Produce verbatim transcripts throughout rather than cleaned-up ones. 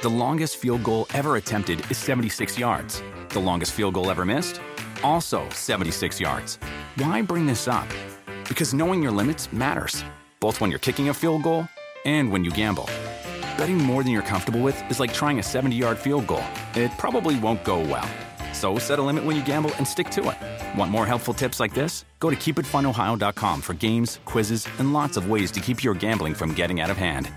The longest field goal ever attempted is seventy-six yards. The longest field goal ever missed? Also seventy-six yards. Why bring this up? Because knowing your limits matters, both when you're kicking a field goal and when you gamble. Betting more than you're comfortable with is like trying a seventy-yard field goal. It probably won't go well. So set a limit when you gamble and stick to it. Want more helpful tips like this? Go to keep it fun ohio dot com for games, quizzes, and lots of ways to keep your gambling from getting out of hand.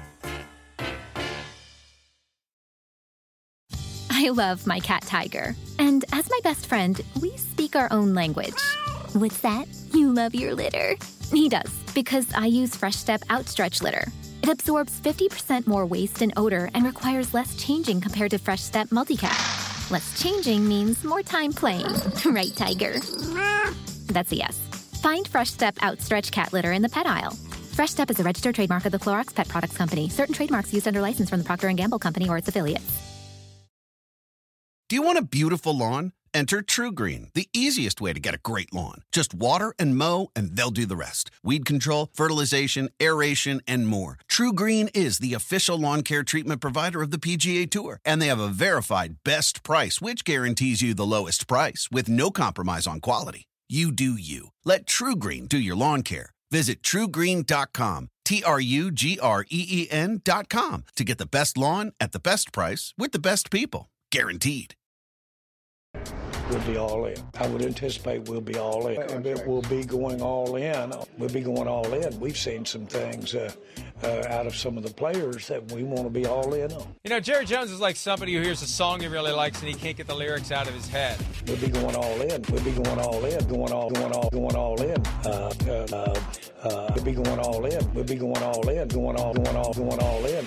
I love my cat Tiger. And as my best friend, we speak our own language. What's that? You love your litter? He does, because I use Fresh Step Outstretch Litter. It absorbs fifty percent more waste and odor and requires less changing compared to Fresh Step Multicat. Less changing means more time playing. Right, Tiger? That's a yes. Find Fresh Step Outstretch Cat Litter in the pet aisle. Fresh Step is a registered trademark of the Clorox Pet Products Company. Certain trademarks used under license from the Procter and Gamble Company or its affiliates. Do you want a beautiful lawn? Enter TruGreen, the easiest way to get a great lawn. Just water and mow, and they'll do the rest. Weed control, fertilization, aeration, and more. TruGreen is the official lawn care treatment provider of the P G A Tour, and they have a verified best price, which guarantees you the lowest price with no compromise on quality. You do you. Let TruGreen do your lawn care. Visit True Green dot com, T R U G R E E N dot com, to get the best lawn at the best price with the best people. Guaranteed. We'll be all in. I would anticipate we'll be all in. And it will be going all in. We'll be going all in. We've seen some things uh, uh, out of some of the players that we want to be all in on. You know, Jerry Jones is like somebody who hears a song he really likes and he can't get the lyrics out of his head. We'll be going all in. We'll be going all in. Going all, going all, going all in. Uh, uh, uh, we'll be going all in. We'll be going all in. Going all, going all, going all in.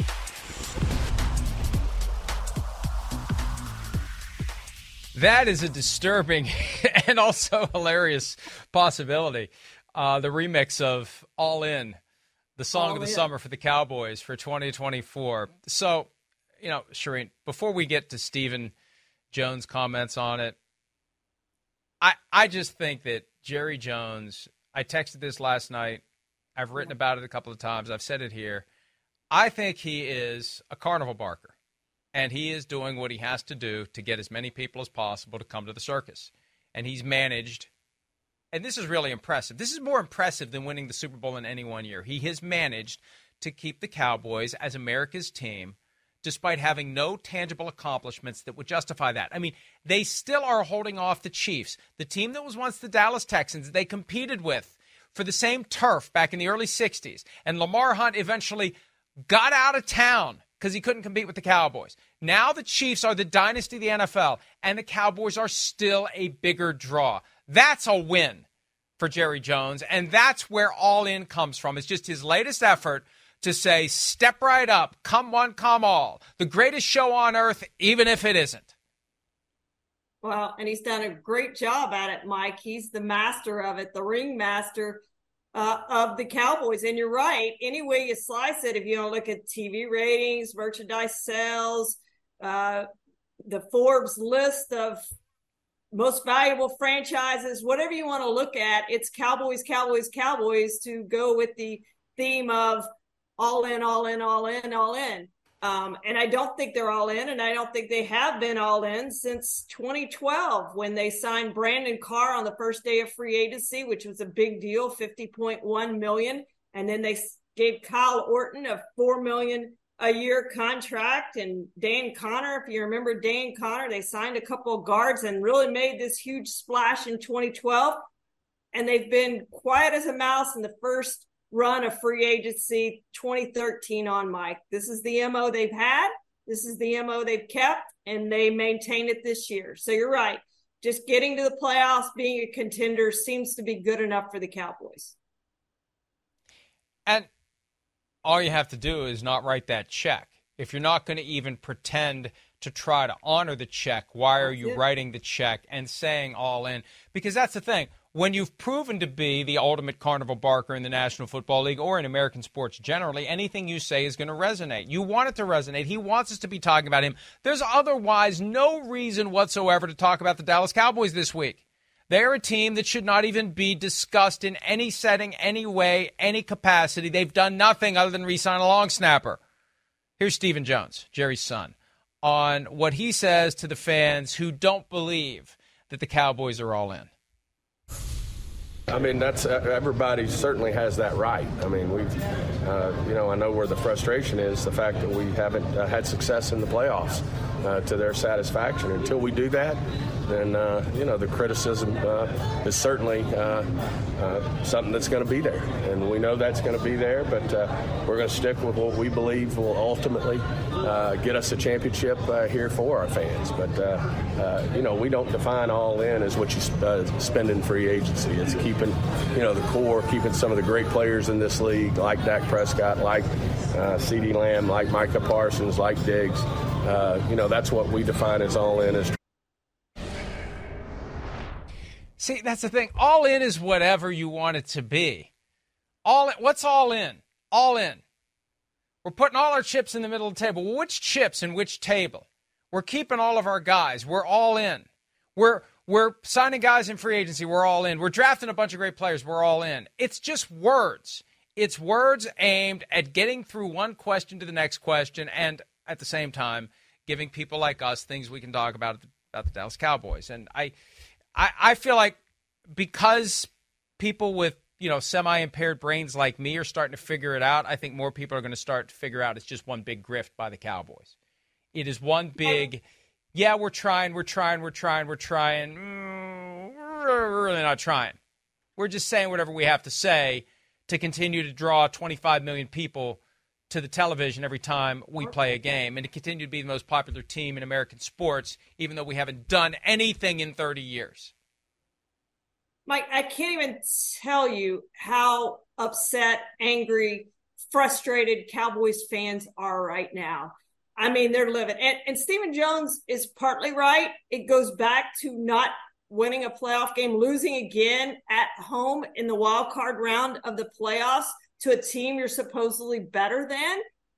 That is a disturbing and also hilarious possibility. Uh, the remix of All In, the song All of the in. summer for the Cowboys for twenty twenty-four. So, you know, Shireen, before we get to Stephen Jones' comments on it, I, I just think that Jerry Jones, I texted this last night. I've written about it a couple of times. I've said it here. I think he is a carnival barker. And he is doing what he has to do to get as many people as possible to come to the circus. And he's managed, and this is really impressive. This is more impressive than winning the Super Bowl in any one year. He has managed to keep the Cowboys as America's team, despite having no tangible accomplishments that would justify that. I mean, they still are holding off the Chiefs, the team that was once the Dallas Texans they competed with for the same turf back in the early sixties. And Lamar Hunt eventually got out of town because he couldn't compete with the Cowboys. Now the Chiefs are the dynasty of the N F L, and the Cowboys are still a bigger draw. That's a win for Jerry Jones, and that's where All In comes from. It's just his latest effort to say, step right up, come one, come all. The greatest show on earth, even if it isn't. Well, and he's done a great job at it, Mike. He's the master of it, the ring master Uh, of the Cowboys. And you're right, any way you slice it, if you don't look at T V ratings, merchandise sales, uh, the Forbes list of most valuable franchises, whatever you want to look at, it's Cowboys, Cowboys, Cowboys, to go with the theme of all in, all in, all in, all in. Um, and I don't think they're all in, and I don't think they have been all in since twenty twelve when they signed Brandon Carr on the first day of free agency, which was a big deal, fifty point one million dollars. And then they gave Kyle Orton a four million dollars a year contract. And Dan Connor, if you remember Dan Connor, they signed a couple of guards and really made this huge splash in twenty twelve. And they've been quiet as a mouse in the first run of free agency twenty thirteen on, Mike. This is the M O they've had. This is the M O they've kept, and they maintain it this year. So you're right. Just getting to the playoffs, being a contender seems to be good enough for the Cowboys. And all you have to do is not write that check. If you're not going to even pretend to try to honor the check, why are you writing the check and saying all in? Because that's the thing. When you've proven to be the ultimate carnival barker in the National Football League or in American sports generally, anything you say is going to resonate. You want it to resonate. He wants us to be talking about him. There's otherwise no reason whatsoever to talk about the Dallas Cowboys this week. They're a team that should not even be discussed in any setting, any way, any capacity. They've done nothing other than re-sign a long snapper. Here's Stephen Jones, Jerry's son, on what he says to the fans who don't believe that the Cowboys are all in. I mean, that's everybody certainly has that right. I mean, we've, uh, you know, I know where the frustration is, the fact that we haven't uh, had success in the playoffs uh, to their satisfaction. Until we do that, then, uh, you know, the criticism uh, is certainly uh, uh, something that's going to be there. And we know that's going to be there, but uh, we're going to stick with what we believe will ultimately uh, get us a championship uh, here for our fans. But, uh, uh, you know, we don't define all in as what you uh, spend in free agency. It's keeping, you know, the core, keeping some of the great players in this league, like Dak Prescott, like uh, CeeDee Lamb, like Micah Parsons, like Diggs. Uh, you know, that's what we define as all in. As See, that's the thing. All in is whatever you want it to be. All in, what's all in? All in. We're putting all our chips in the middle of the table. Well, which chips in which table? We're keeping all of our guys. We're all in. We're we're signing guys in free agency. We're all in. We're drafting a bunch of great players. We're all in. It's just words. It's words aimed at getting through one question to the next question, and at the same time, giving people like us things we can talk about about the Dallas Cowboys. And I, I, I feel like because people with, you know, semi-impaired brains like me are starting to figure it out, I think more people are going to start to figure out it's just one big grift by the Cowboys. It is one big, yeah, we're trying, we're trying, we're trying, we're trying. Mm, we're really not trying. We're just saying whatever we have to say to continue to draw twenty-five million people to the television every time we play a game and to continue to be the most popular team in American sports, even though we haven't done anything in thirty years. Mike, I can't even tell you how upset, angry, frustrated Cowboys fans are right now. I mean, they're livid. And, and Stephen Jones is partly right. It goes back to not winning a playoff game, losing again at home in the wild card round of the playoffs to a team you're supposedly better than.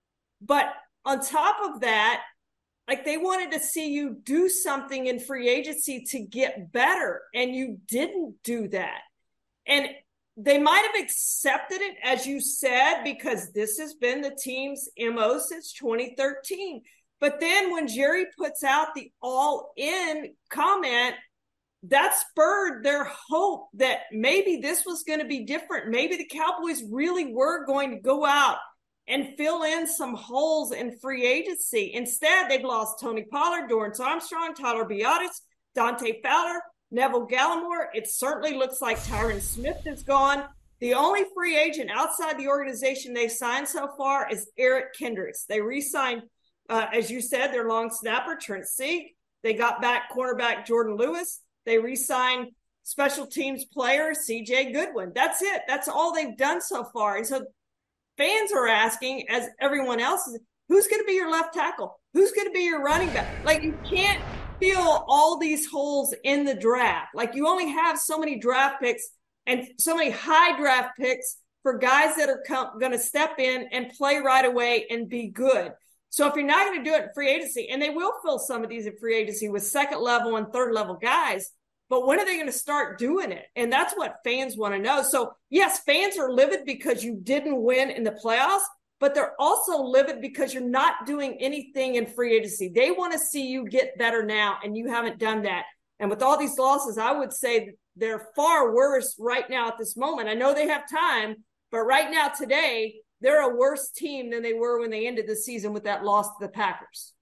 But on top of that, like, they wanted to see you do something in free agency to get better, and you didn't do that. And they might have accepted it, as you said, because this has been the team's M O since twenty thirteen. But then when Jerry puts out the all-in comment, that spurred their hope that maybe this was going to be different. Maybe the Cowboys really were going to go out and fill in some holes in free agency. Instead, they've lost Tony Pollard, Dorrance Armstrong, Tyler Biadasz, Dante Fowler, Neville Gallimore. It certainly looks like Tyron Smith is gone. The only free agent outside the organization they've signed so far is Eric Kendricks. They re-signed, uh, as you said, their long snapper, Trent Sieg. They got back cornerback Jordan Lewis. They re-signed special teams player C J Goodwin. That's it. That's all they've done so far. And so fans are asking, as everyone else is, who's going to be your left tackle? Who's going to be your running back? Like, you can't fill all these holes in the draft. Like, you only have so many draft picks and so many high draft picks for guys that are com- going to step in and play right away and be good. So if you're not going to do it in free agency, and they will fill some of these in free agency with second level and third level guys, but when are they going to start doing it? And that's what fans want to know. So yes, fans are livid because you didn't win in the playoffs, but they're also livid because you're not doing anything in free agency. They want to see you get better now, and you haven't done that. And with all these losses, I would say they're far worse right now at this moment. I know they have time, but right now today, they're a worse team than they were when they ended the season with that loss to the Packers.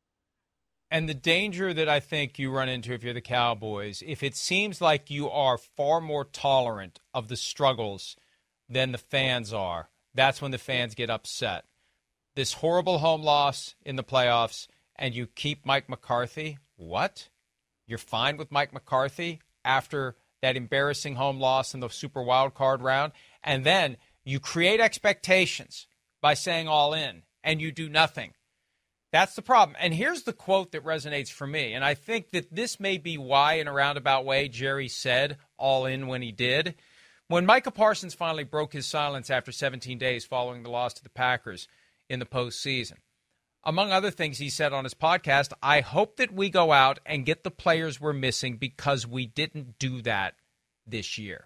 And the danger that I think you run into if you're the Cowboys, if it seems like you are far more tolerant of the struggles than the fans are, that's when the fans get upset. This horrible home loss in the playoffs, and you keep Mike McCarthy? What? You're fine with Mike McCarthy after that embarrassing home loss in the Super Wild Card round? And then you create expectations by saying all in, and you do nothing. That's the problem. And here's the quote that resonates for me. And I think that this may be why, in a roundabout way, Jerry said all in when he did. When Micah Parsons finally broke his silence after seventeen days following the loss to the Packers in the postseason, among other things he said on his podcast, I hope that we go out and get the players we're missing because we didn't do that this year.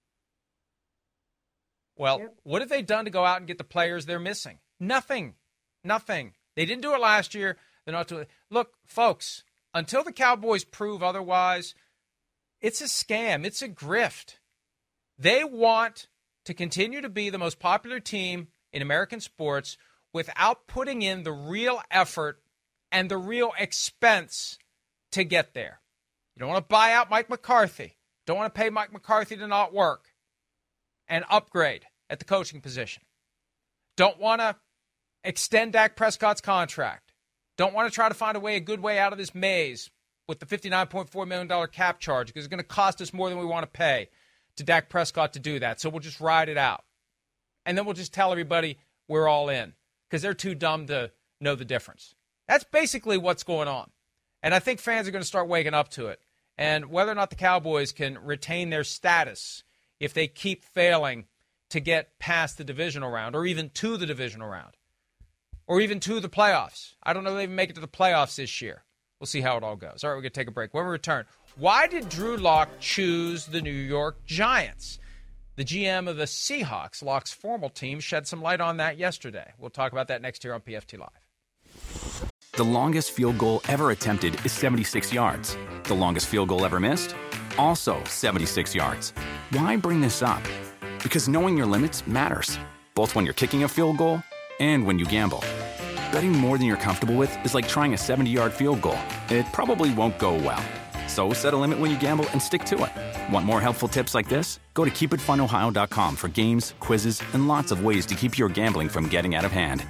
Well, yep. What have they done to go out and get the players they're missing? Nothing. Nothing. They didn't do it last year. They're not doing. Look, folks, until the Cowboys prove otherwise, it's a scam. It's a grift. They want to continue to be the most popular team in American sports without putting in the real effort and the real expense to get there. You don't want to buy out Mike McCarthy. Don't want to pay Mike McCarthy to not work and upgrade at the coaching position. Don't want to extend Dak Prescott's contract. Don't want to try to find a way, a good way out of this maze with the fifty-nine point four million dollars cap charge because it's going to cost us more than we want to pay to Dak Prescott to do that. So we'll just ride it out. And then we'll just tell everybody we're all in because they're too dumb to know the difference. That's basically what's going on. And I think fans are going to start waking up to it. And whether or not the Cowboys can retain their status if they keep failing to get past the divisional round or even to the divisional round or even to the playoffs. I don't know if they even make it to the playoffs this year. We'll see how it all goes. All right, we're going to take a break. When we return, why did Drew Lock choose the New York Giants? The G M of the Seahawks, Lock's former team, shed some light on that yesterday. We'll talk about that next year on P F T Live. The longest field goal ever attempted is seventy-six yards. The longest field goal ever missed? Also seventy-six yards. Why bring this up? Because knowing your limits matters, both when you're kicking a field goal and when you gamble. Betting more than you're comfortable with is like trying a seventy-yard field goal. It probably won't go well. So set a limit when you gamble and stick to it. Want more helpful tips like this? Go to keep it fun ohio dot com for games, quizzes, and lots of ways to keep your gambling from getting out of hand.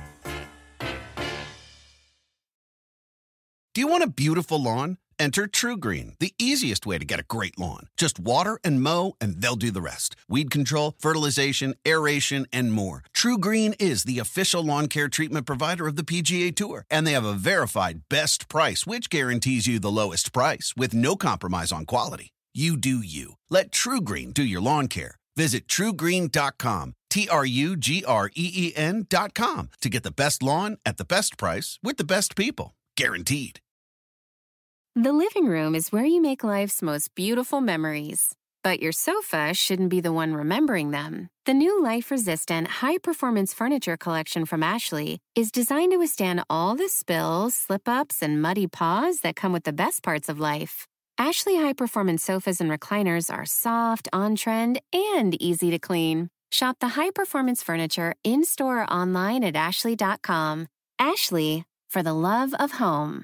Do you want a beautiful lawn? Enter TruGreen, the easiest way to get a great lawn. Just water and mow, and they'll do the rest. Weed control, fertilization, aeration, and more. TruGreen is the official lawn care treatment provider of the P G A Tour, and they have a verified best price, which guarantees you the lowest price with no compromise on quality. You do you. Let TruGreen do your lawn care. Visit True Green dot com, T R U G R E E N dot com, to get the best lawn at the best price with the best people. Guaranteed. The living room is where you make life's most beautiful memories. But your sofa shouldn't be the one remembering them. The new life-resistant, high-performance furniture collection from Ashley is designed to withstand all the spills, slip-ups, and muddy paws that come with the best parts of life. Ashley high-performance sofas and recliners are soft, on-trend, and easy to clean. Shop the high-performance furniture in-store or online at ashley dot com. Ashley, for the love of home.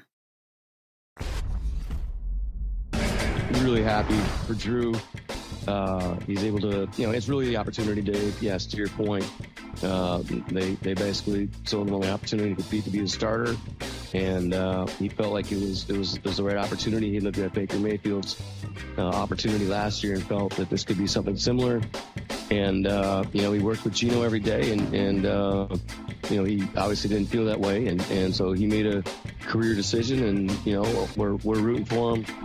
Really happy for Drew. Uh, he's able to, you know, it's really the opportunity, Dave. Yes, to your point, uh, they they basically sold him on the opportunity to compete to be a starter, and uh, he felt like it was it was it was the right opportunity. He looked at Baker Mayfield's uh, opportunity last year and felt that this could be something similar. And uh, you know, he worked with Geno every day, and and uh, you know, he obviously didn't feel that way, and and so he made a career decision, and you know, we're we're rooting for him.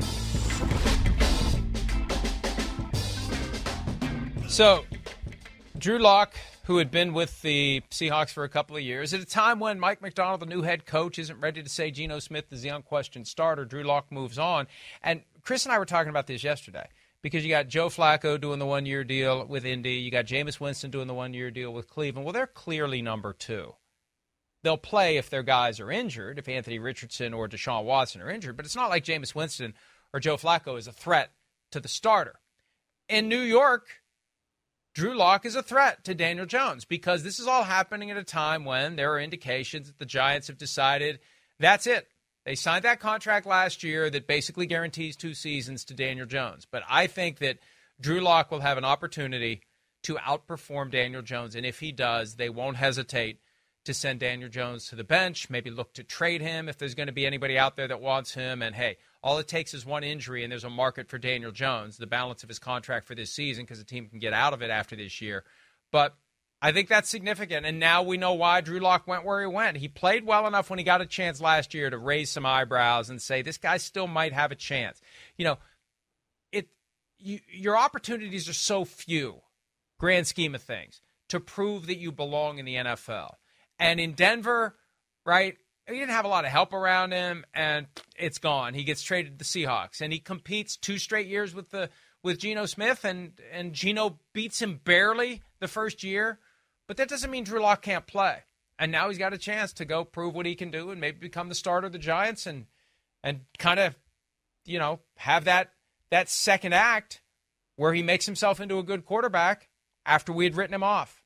So, Drew Lock, who had been with the Seahawks for a couple of years, at a time when Mike Macdonald, the new head coach, isn't ready to say Geno Smith is the unquestioned starter, Drew Lock moves on. And Chris and I were talking about this yesterday because you got Joe Flacco doing the one-year deal with Indy. You got Jameis Winston doing the one-year deal with Cleveland. Well, they're clearly number two. They'll play if their guys are injured, if Anthony Richardson or Deshaun Watson are injured. But it's not like Jameis Winston or Joe Flacco is a threat to the starter. In New York, Drew Lock is a threat to Daniel Jones because this is all happening at a time when there are indications that the Giants have decided that's it. They signed that contract last year that basically guarantees two seasons to Daniel Jones. But I think that Drew Lock will have an opportunity to outperform Daniel Jones, and if he does, they won't hesitate to send Daniel Jones to the bench, maybe look to trade him if there's going to be anybody out there that wants him. And, hey, all it takes is one injury, and there's a market for Daniel Jones, the balance of his contract for this season, because the team can get out of it after this year. But I think that's significant, and now we know why Drew Lock went where he went. He played well enough when he got a chance last year to raise some eyebrows and say, this guy still might have a chance. You know, it. You, your opportunities are so few, grand scheme of things, to prove that you belong in the N F L. And in Denver, right, he didn't have a lot of help around him, and it's gone. He gets traded to the Seahawks, and he competes two straight years with the with Geno Smith, and, and Geno beats him barely the first year. But that doesn't mean Drew Lock can't play. And now he's got a chance to go prove what he can do and maybe become the starter of the Giants and and kind of, you know, have that that second act where he makes himself into a good quarterback after we had written him off.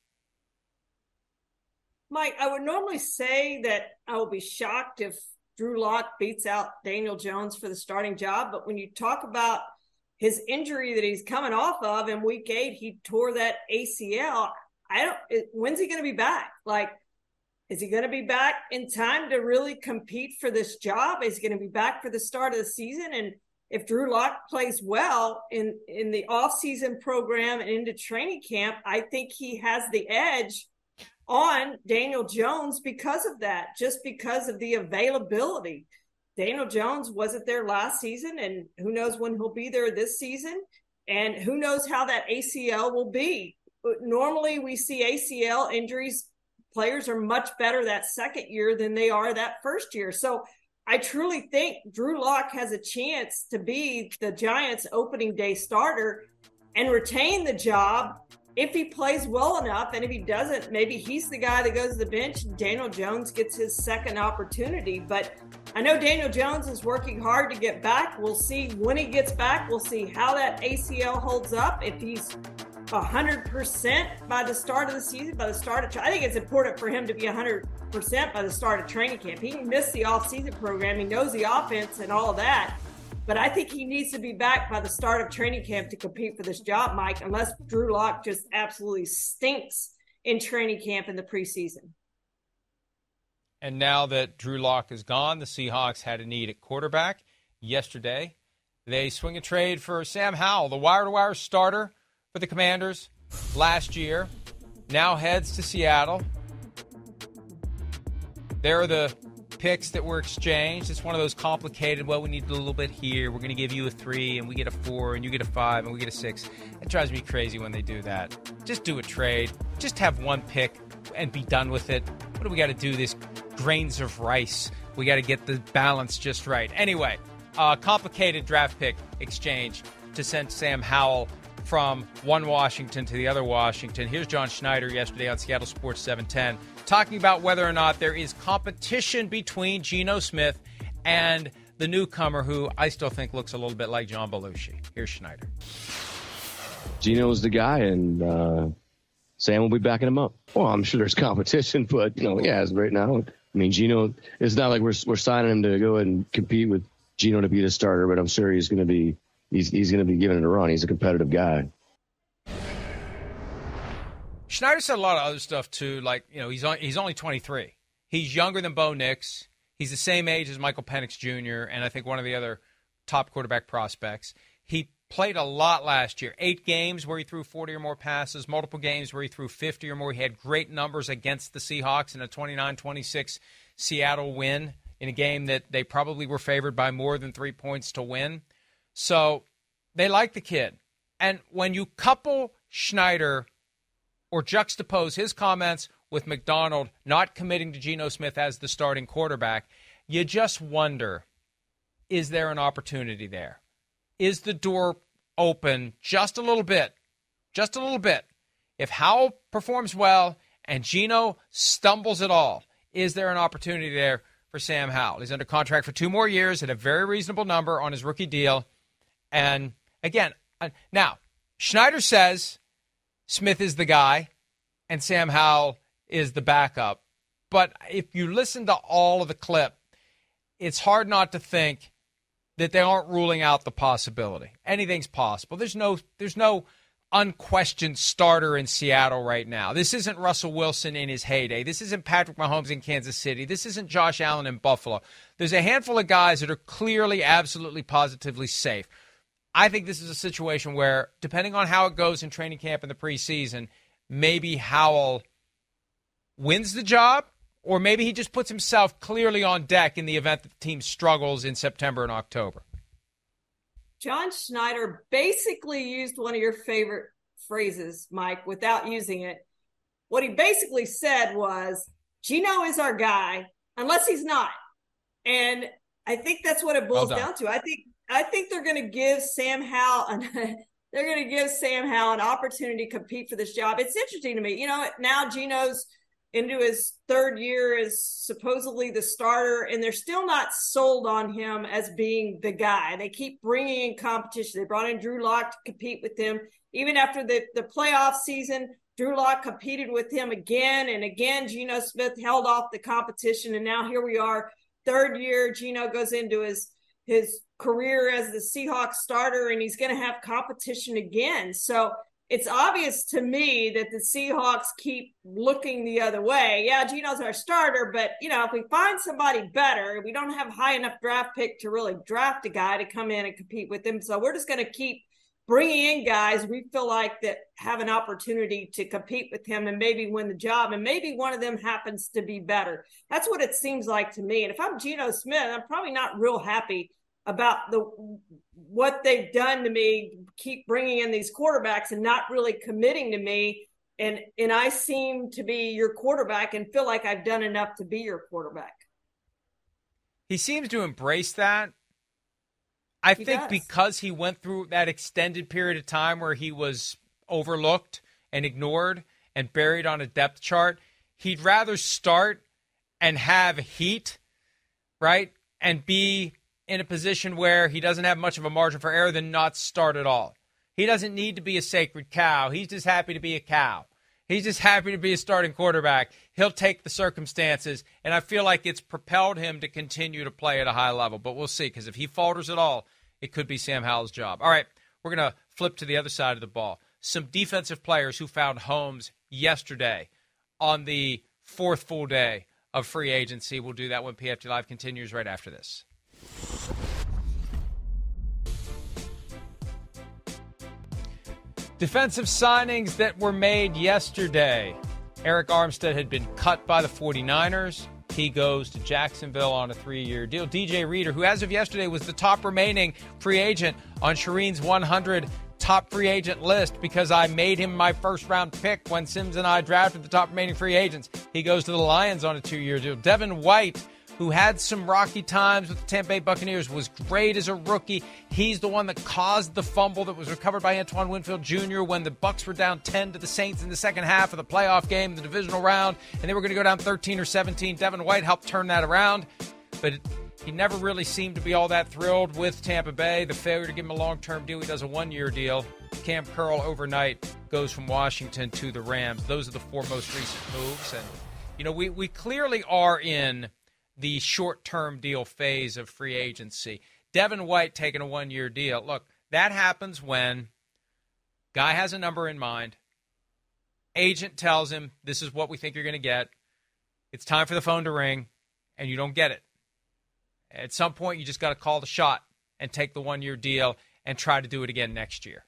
Mike, I would normally say that I will be shocked if Drew Lock beats out Daniel Jones for the starting job. But when you talk about his injury that he's coming off of in week eight, he tore that A C L. I don't, it, when's he going to be back? Like, is he going to be back in time to really compete for this job? Is he going to be back for the start of the season? And if Drew Lock plays well in, in the off-season program and into training camp, I think he has the edge on Daniel Jones because of that, just because of the availability. Daniel Jones wasn't there last season, and who knows when he'll be there this season, and who knows how that A C L will be. Normally we see A C L injuries, players are much better that second year than they are that first year. So I truly think Drew Lock has a chance to be the Giants' opening day starter and retain the job if he plays well enough. And if he doesn't, maybe he's the guy that goes to the bench and Daniel Jones gets his second opportunity. But I know Daniel Jones is working hard to get back. We'll see when he gets back. We'll see how that A C L holds up. If he's one hundred percent by the start of the season, by the start of – I think it's important for him to be one hundred percent by the start of training camp. He can miss the off-season program. He knows the offense and all of that. But I think he needs to be back by the start of training camp to compete for this job, Mike, unless Drew Lock just absolutely stinks in training camp in the preseason. And now that Drew Lock is gone, the Seahawks had a need at quarterback. Yesterday, they swing a trade for Sam Howell, the wire-to-wire starter for the Commanders last year, now heads to Seattle. There are the picks that were exchanged. It's one of those complicated, well, we need a little bit here. We're going to give you a three, and we get a four, and you get a five, and we get a six. It drives me crazy when they do that. Just do a trade. Just have one pick and be done with it. What do we got to do this grains of rice? We got to get the balance just right. Anyway, uh, complicated draft pick exchange to send Sam Howell from one Washington to the other Washington. Here's John Schneider yesterday on Seattle Sports seven ten talking about whether or not there is competition between Geno Smith and the newcomer who I still think looks a little bit like John Belushi. Here's Schneider. Geno's the guy, and uh, Sam will be backing him up. Well, I'm sure there's competition, but, you know, yeah, as right now, I mean, Geno, it's not like we're we're signing him to go and compete with Geno to be the starter, but I'm sure he's going to be He's he's going to be giving it a run. He's a competitive guy. Schneider said a lot of other stuff too, like, you know, he's on, he's only twenty-three. He's younger than Bo Nix. He's the same age as Michael Penix Junior and I think one of the other top quarterback prospects. He played a lot last year. Eight games where he threw forty or more passes, multiple games where he threw fifty or more. He had great numbers against the Seahawks in a twenty-nine twenty-six Seattle win in a game that they probably were favored by more than three points to win. So they like the kid. And when you couple Schneider or juxtapose his comments with McDonald not committing to Geno Smith as the starting quarterback, you just wonder, is there an opportunity there? Is the door open just a little bit? Just a little bit. If Howell performs well and Geno stumbles at all, is there an opportunity there for Sam Howell? He's under contract for two more years at a very reasonable number on his rookie deal. And again, now, Schneider says Smith is the guy and Sam Howell is the backup. But if you listen to all of the clip, it's hard not to think that they aren't ruling out the possibility. Anything's possible. There's no, there's no unquestioned starter in Seattle right now. This isn't Russell Wilson in his heyday. This isn't Patrick Mahomes in Kansas City. This isn't Josh Allen in Buffalo. There's a handful of guys that are clearly, absolutely, positively safe. I think this is a situation where, depending on how it goes in training camp in the preseason, maybe Howell wins the job, or maybe he just puts himself clearly on deck in the event that the team struggles in September and October. John Schneider basically used one of your favorite phrases, Mike, without using it. What he basically said was, Geno is our guy, unless he's not. And I think that's what it boils well down to. I think I think they're going to give Sam Howell an, they're going to give Sam Howell an opportunity to compete for this job. It's interesting to me. You know, now Geno's into his third year as supposedly the starter, and they're still not sold on him as being the guy. They keep bringing in competition. They brought in Drew Lock to compete with him. Even after the, the playoff season, Drew Lock competed with him again and again. Geno Smith held off the competition, and now here we are, third year. Geno goes into his his career as the Seahawks starter, and he's going to have competition again. So it's obvious to me that the Seahawks keep looking the other way. Yeah, Geno's our starter, but, you know, if we find somebody better, we don't have high enough draft pick to really draft a guy to come in and compete with him. So we're just going to keep bringing in guys we feel like that have an opportunity to compete with him and maybe win the job, and maybe one of them happens to be better. That's what it seems like to me. And if I'm Geno Smith, I'm probably not real happy about the what they've done to me, keep bringing in these quarterbacks and not really committing to me. And and I seem to be your quarterback and feel like I've done enough to be your quarterback. He seems to embrace that. I He think does. because he went through that extended period of time where he was overlooked and ignored and buried on a depth chart, he'd rather start and have heat, right, and be in a position where he doesn't have much of a margin for error than not start at all. He doesn't need to be a sacred cow. He's just happy to be a cow. He's just happy to be a starting quarterback. He'll take the circumstances, and I feel like it's propelled him to continue to play at a high level. But we'll see, because if he falters at all, it could be Sam Howell's job. All right, we're going to flip to the other side of the ball. Some defensive players who found homes yesterday on the fourth full day of free agency. We'll do that when P F T Live continues right after this. Defensive signings that were made yesterday. Eric Armstead had been cut by the 49ers. He goes to Jacksonville on a three-year deal. D J Reader, who as of yesterday was the top remaining free agent on Shireen's one hundred top free agent list because I made him my first-round pick when Sims and I drafted the top remaining free agents. He goes to the Lions on a two-year deal. Devin White, who had some rocky times with the Tampa Bay Buccaneers, was great as a rookie. He's the one that caused the fumble that was recovered by Antoine Winfield Junior when the Bucs were down ten to the Saints in the second half of the playoff game, the divisional round, and they were going to go down thirteen or seventeen. Devin White helped turn that around, but he never really seemed to be all that thrilled with Tampa Bay. The failure to give him a long-term deal, he does a one-year deal. Cam Curl overnight goes from Washington to the Rams. Those are the four most recent moves. And, you know, we, we clearly are in the short-term deal phase of free agency. Devin White taking a one-year deal. Look, that happens when guy has a number in mind. Agent tells him, this is what we think you're going to get. It's time for the phone to ring, and you don't get it. At some point, you just got to call the shot and take the one-year deal and try to do it again next year.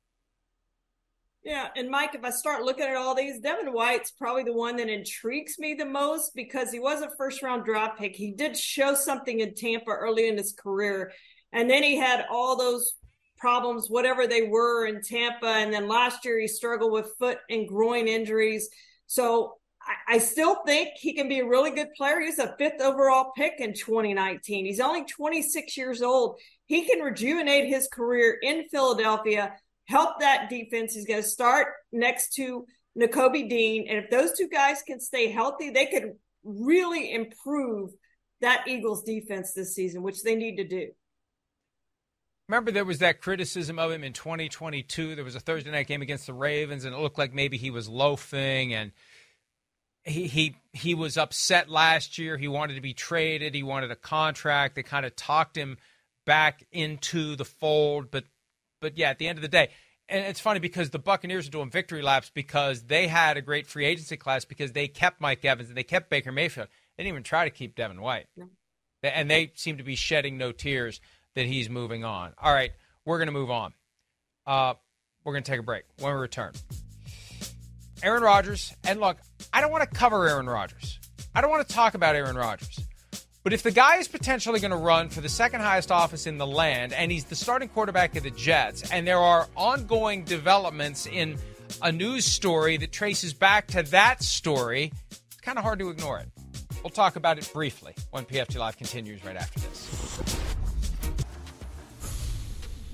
Yeah, and Mike, if I start looking at all these, Devin White's probably the one that intrigues me the most because he was a first-round draft pick. He did show something in Tampa early in his career, and then he had all those problems, whatever they were in Tampa, and then last year he struggled with foot and groin injuries. So I, I still think he can be a really good player. He's a fifth overall pick in twenty nineteen. He's only twenty-six years old. He can rejuvenate his career in Philadelphia, help that defense. He's going to start next to Nakobe Dean. And if those two guys can stay healthy, they could really improve that Eagles defense this season, which they need to do. Remember, there was that criticism of him in twenty twenty-two. There was a Thursday night game against the Ravens, and it looked like maybe he was loafing, and he he he was upset last year. He wanted to be traded. He wanted a contract. They kind of talked him back into the fold, but But, yeah, at the end of the day, and it's funny because the Buccaneers are doing victory laps because they had a great free agency class because they kept Mike Evans and they kept Baker Mayfield. They didn't even try to keep Devin White. No. And they seem to be shedding no tears that he's moving on. All right, we're going to move on. Uh, we're going to take a break. When we return, Aaron Rodgers. And, look, I don't want to cover Aaron Rodgers. I don't want to talk about Aaron Rodgers. But if the guy is potentially going to run for the second highest office in the land, and he's the starting quarterback of the Jets, and there are ongoing developments in a news story that traces back to that story, it's kind of hard to ignore it. We'll talk about it briefly when P F T Live continues right after this.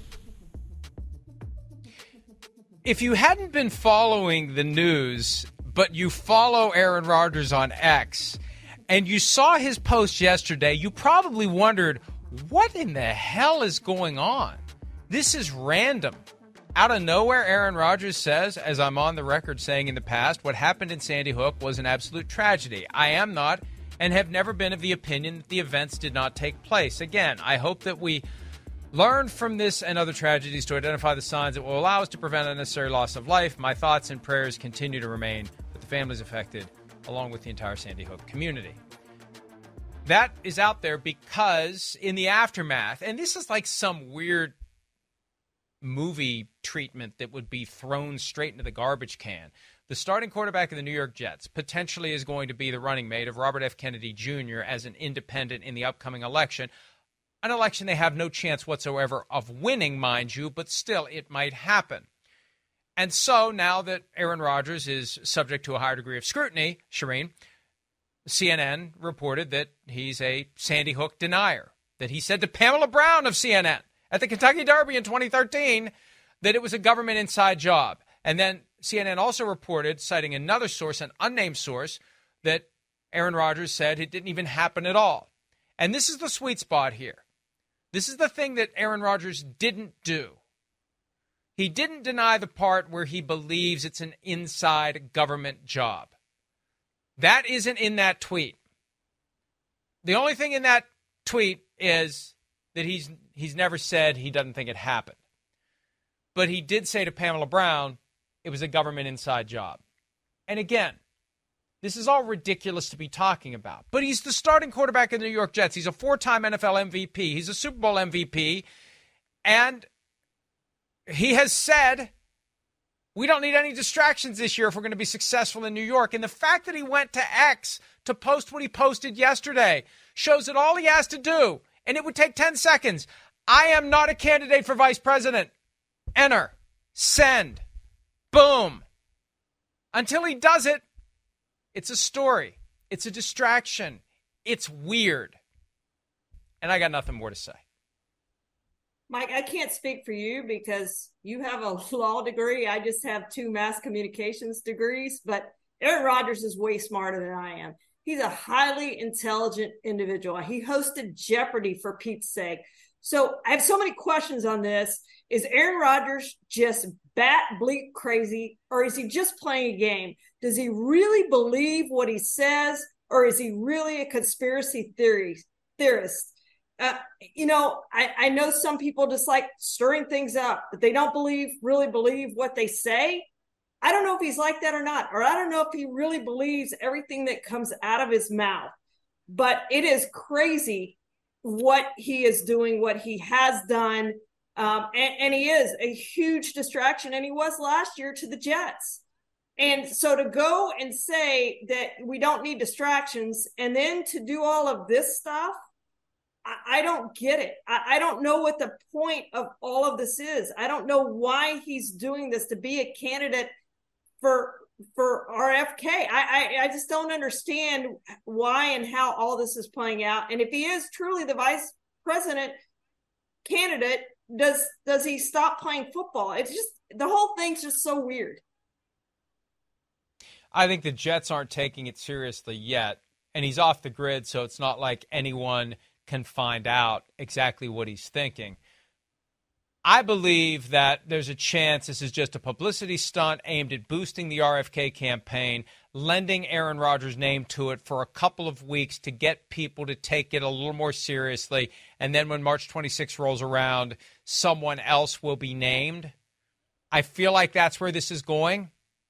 If you hadn't been following the news but you follow Aaron Rodgers on X, and you saw his post yesterday, you probably wondered, what in the hell is going on? This is random. Out of nowhere, Aaron Rodgers says, as I'm on the record saying in the past, what happened in Sandy Hook was an absolute tragedy. I am not and have never been of the opinion that the events did not take place. Again, I hope that we learn from this and other tragedies to identify the signs that will allow us to prevent unnecessary loss of life. My thoughts and prayers continue to remain with the families affected, along with the entire Sandy Hook community. That is out there because in the aftermath, and this is like some weird movie treatment that would be thrown straight into the garbage can. The starting quarterback of the New York Jets potentially is going to be the running mate of Robert F. Kennedy Junior as an independent in the upcoming election. An election they have no chance whatsoever of winning, mind you, but still it might happen. And so now that Aaron Rodgers is subject to a higher degree of scrutiny, Shireen, C N N reported that he's a Sandy Hook denier, that he said to Pamela Brown of C N N at the Kentucky Derby in twenty thirteen that it was a government inside job. And then C N N also reported, citing another source, an unnamed source, that Aaron Rodgers said it didn't even happen at all. And this is the sweet spot here. This is the thing that Aaron Rodgers didn't do. He didn't deny the part where he believes it's an inside government job. That isn't in that tweet. The only thing in that tweet is that he's he's never said he doesn't think it happened. But he did say to Pamela Brown it was a government inside job. And again, this is all ridiculous to be talking about. But he's the starting quarterback of the New York Jets. He's a four-time N F L M V P. He's a Super Bowl M V P. And he has said, we don't need any distractions this year if we're going to be successful in New York. And the fact that he went to X to post what he posted yesterday shows that all he has to do, and it would take ten seconds, I am not a candidate for vice president. Enter. Send. Boom. Until he does it, it's a story. It's a distraction. It's weird. And I got nothing more to say. Mike, I can't speak for you because you have a law degree. I just have two mass communications degrees, but Aaron Rodgers is way smarter than I am. He's a highly intelligent individual. He hosted Jeopardy, for Pete's sake. So I have so many questions on this. Is Aaron Rodgers just bat bleep crazy, or is he just playing a game? Does he really believe what he says, or is he really a conspiracy theory, theorist? Uh, you know, I, I know some people just like stirring things up, but they don't believe, really believe what they say. I don't know if he's like that or not, or I don't know if he really believes everything that comes out of his mouth. But it is crazy what he is doing, what he has done. Um, and, and he is a huge distraction, and he was last year to the Jets. And so to go and say that we don't need distractions and then to do all of this stuff, I, I don't get it. I, I don't know what the point of all of this is. I don't know why he's doing this to be a candidate for for R F K. I, I, I just don't understand why and how all this is playing out. And if he is truly the vice president candidate, does does he stop playing football? It's just, the whole thing's just so weird. I think the Jets aren't taking it seriously yet, and he's off the grid, so it's not like anyone can find out exactly what he's thinking. I believe that there's a chance this is just a publicity stunt aimed at boosting the R F K campaign, lending Aaron Rodgers' name to it for a couple of weeks to get people to take it a little more seriously. And then when March twenty-sixth rolls around, someone else will be named. I feel like that's where this is going.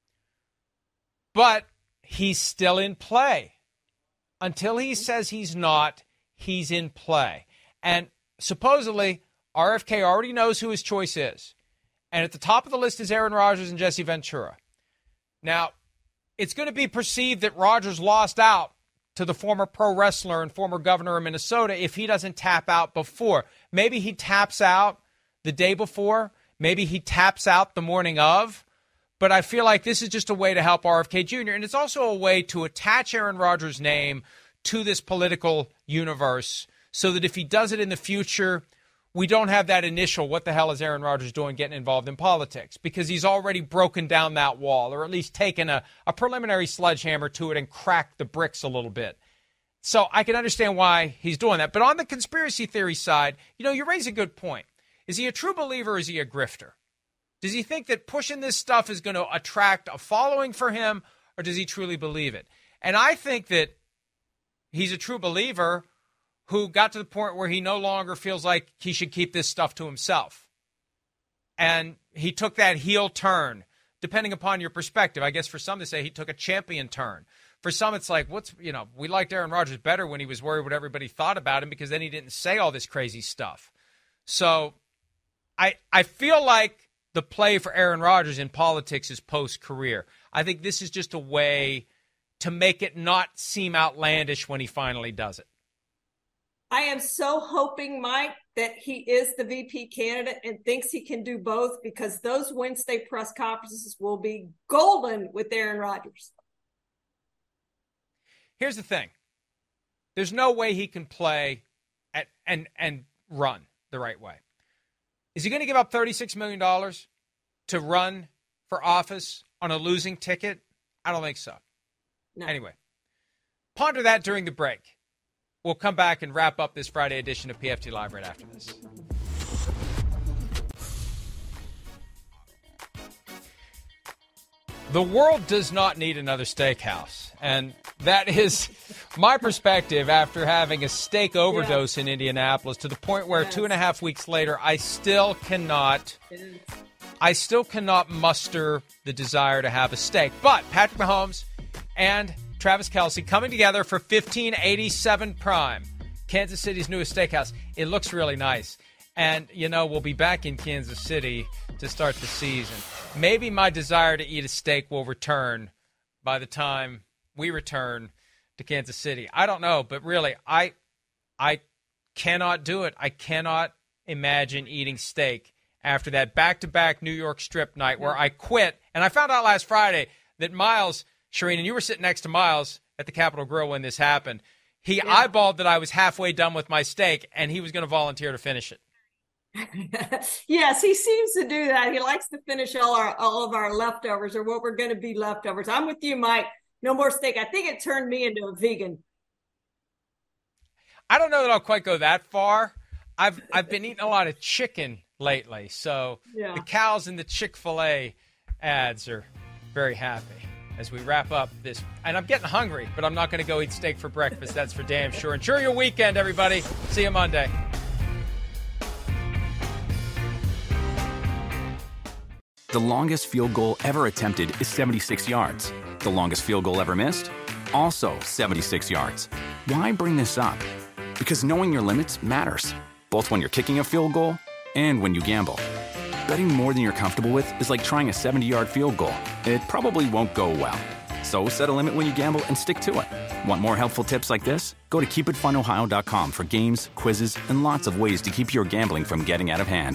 But he's still in play. Until he says he's not, he's in play. And supposedly, R F K already knows who his choice is. And at the top of the list is Aaron Rodgers and Jesse Ventura. Now, it's going to be perceived that Rodgers lost out to the former pro wrestler and former governor of Minnesota if he doesn't tap out before. Maybe he taps out the day before. Maybe he taps out the morning of. But I feel like this is just a way to help R F K Junior And it's also a way to attach Aaron Rodgers' name to this political universe so that if he does it in the future, we don't have that initial, what the hell is Aaron Rodgers doing getting involved in politics? Because he's already broken down that wall, or at least taken a, a preliminary sledgehammer to it and cracked the bricks a little bit. So I can understand why he's doing that. But on the conspiracy theory side, you know, you raise a good point. Is he a true believer or is he a grifter? Does he think that pushing this stuff is going to attract a following for him, or does he truly believe it? And I think that he's a true believer who got to the point where he no longer feels like he should keep this stuff to himself. And he took that heel turn, depending upon your perspective. I guess for some to say he took a champion turn. For some, it's like, what's, you know, we liked Aaron Rodgers better when he was worried what everybody thought about him, because then he didn't say all this crazy stuff. So I I feel like the play for Aaron Rodgers in politics is post-career. I think this is just a way to make it not seem outlandish when he finally does it. I am so hoping, Mike, that he is the V P candidate and thinks he can do both, because those Wednesday press conferences will be golden with Aaron Rodgers. Here's the thing. There's no way he can play at, and and run the right way. Is he going to give up thirty-six million dollars to run for office on a losing ticket? I don't think so. No. Anyway, ponder that during the break. We'll come back and wrap up this Friday edition of P F T Live right after this. The world does not need another steakhouse. And that is my perspective after having a steak overdose yeah. in Indianapolis, to the point where yes. two and a half weeks later, I still cannot, I still cannot muster the desire to have a steak. But Patrick Mahomes and Travis Kelce coming together for fifteen eighty-seven Prime, Kansas City's newest steakhouse. It looks really nice. And, you know, we'll be back in Kansas City to start the season. Maybe my desire to eat a steak will return by the time we return to Kansas City. I don't know, but really, I I cannot do it. I cannot imagine eating steak after that back-to-back New York strip night where I quit. And I found out last Friday that Miles, Shireen, and you were sitting next to Miles at the Capitol Grill when this happened. He yeah. eyeballed that I was halfway done with my steak, and he was going to volunteer to finish it. Yes, he seems to do that. He likes to finish all our all of our leftovers, or what we're going to be leftovers. I'm with you, Mike. No more steak. I think it turned me into a vegan. I don't know that I'll quite go that far. I've I've been eating a lot of chicken lately, so yeah. the cows in the Chick-fil-A ads are very happy as we wrap up this. And I'm getting hungry, but I'm not going to go eat steak for breakfast. That's for damn sure. Enjoy your weekend, everybody. See you Monday. The longest field goal ever attempted is seventy-six yards. The longest field goal ever missed? Also seventy-six yards. Why bring this up? Because knowing your limits matters, both when you're kicking a field goal and when you gamble. Betting more than you're comfortable with is like trying a seventy-yard field goal. It probably won't go well. So set a limit when you gamble and stick to it. Want more helpful tips like this? Go to keep it fun ohio dot com for games, quizzes, and lots of ways to keep your gambling from getting out of hand.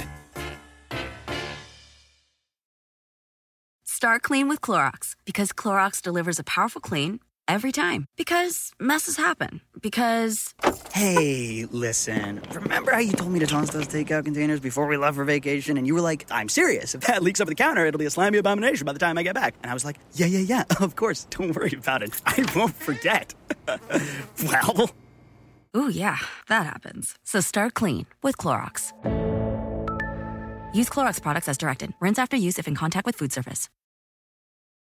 Start clean with Clorox, because Clorox delivers a powerful clean every time. Because messes happen. Because... Hey, listen. Remember how you told me to toss those takeout containers before we left for vacation? And you were like, I'm serious. If that leaks over the counter, it'll be a slimy abomination by the time I get back. And I was like, yeah, yeah, yeah, of course. Don't worry about it. I won't forget. Well... Ooh, yeah, that happens. So start clean with Clorox. Use Clorox products as directed. Rinse after use if in contact with food surface.